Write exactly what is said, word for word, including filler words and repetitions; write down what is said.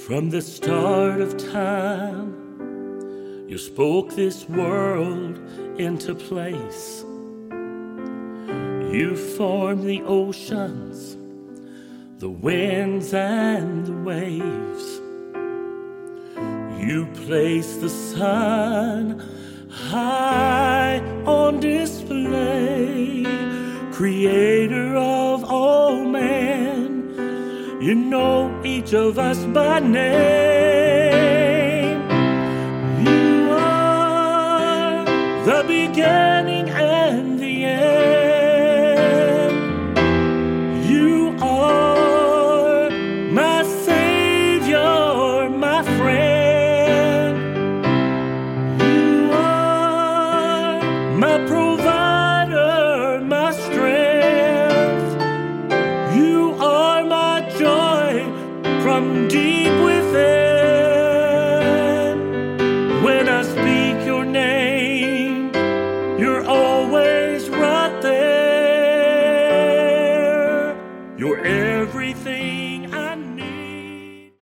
From the start of time, you spoke this world into place. You formed the oceans, the winds and the waves. You placed the sun high on display. Creator of all man, you know each of us by name. You are the beginning and the end. You are my Savior, my friend. You are my provider, my strength. You are my joy from deep within. When I speak your name, you're always right there. You're everything